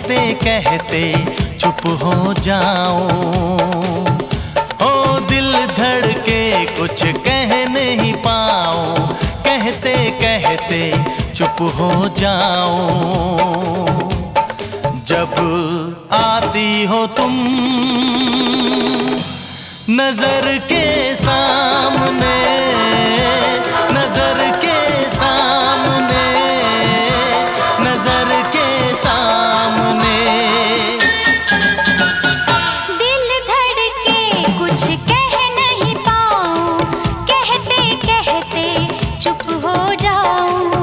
कहते कहते चुप हो जाऊं। ओ दिल धड़के कुछ कह नहीं पाऊं, कहते कहते चुप हो जाऊं। जब आती हो तुम नजर के सामने, नजर के सामने, नजर के सामने। दिल धड़के कुछ कह नहीं पाऊं, कहते कहते चुप हो जाऊं।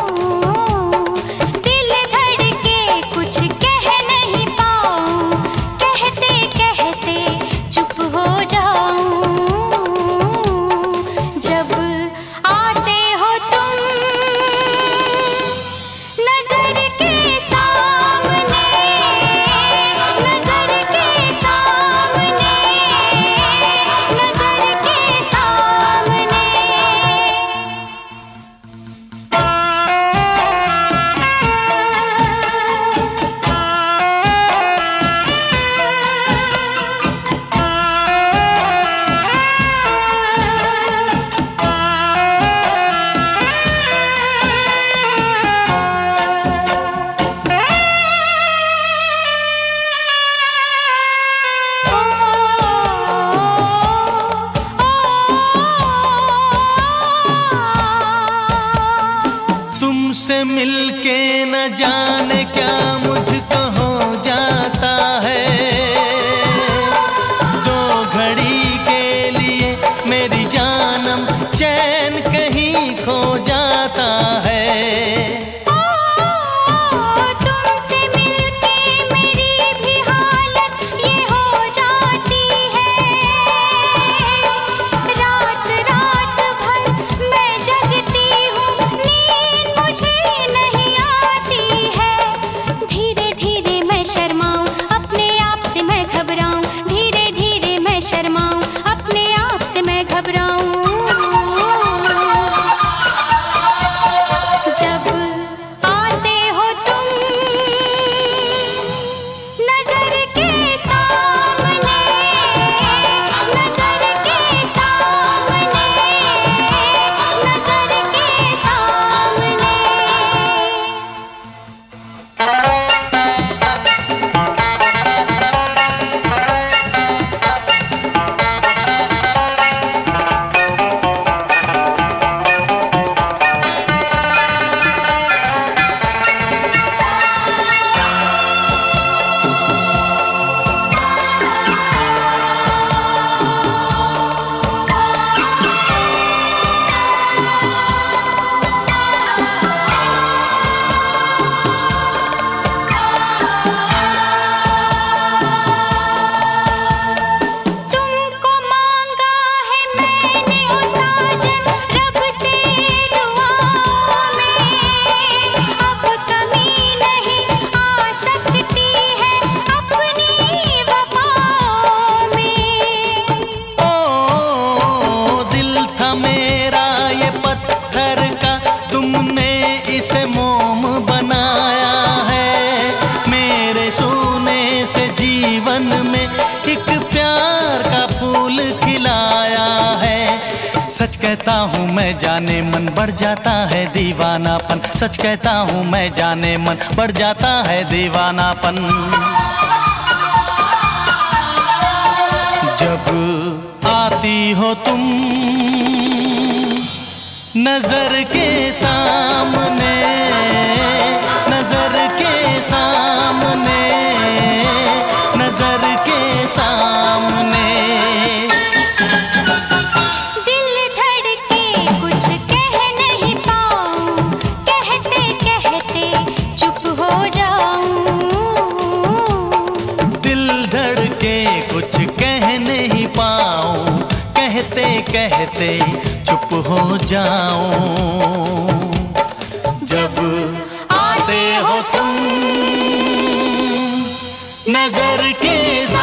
दिल धड़के कुछ कह नहीं पाऊं, कहते कहते चुप हो जाऊं। जब आते हो तुम नजर के सामने, नजर के सामने, नजर के सामने। तुमसे मिलके न जाने क्या मुझको हो जाता है। दो घड़ी के लिए मेरी जानम चैन कहीं खो जाता है। तुमसे मिलके मेरी भी हालत ये हो जाती है। रात रात भर मैं जगती हूँ, नींद मुझे नहीं आती है। धीरे धीरे मैं शर्माऊं, अपने आप से मैं घबराऊं। धीरे धीरे मैं शर्माऊं, अपने आप से मैं घबराऊं। जब आते हो तुम नजर के सामने, नजर के सामने, नजर के सामने। तुमको मांगा है मैंने ओ साजन रब से दुआओं में। अब कमी नहीं आ सकती है अपनी वफाओं में। ओ दिल था मेरा ये पत्थर का, तुमने इसे मोम बनाया है। मेरे सोने से जीवन में एक प्यार का फूल खिलाया है। सच कहता हूँ मैं जाने मन बढ़ जाता है दीवानापन। सच कहता हूँ मैं जाने मन बढ़ जाता है दीवानापन। जब आती हो तुम नजर के सामने, नजर के सामने, नजर के सामने। दिल धड़के कुछ कह नहीं पाऊं, कहते कहते चुप हो जाऊं। दिल धड़के कुछ कह नहीं पाऊं, कहते कहते चुप हो जाऊं। जब आते हो तुम नजर के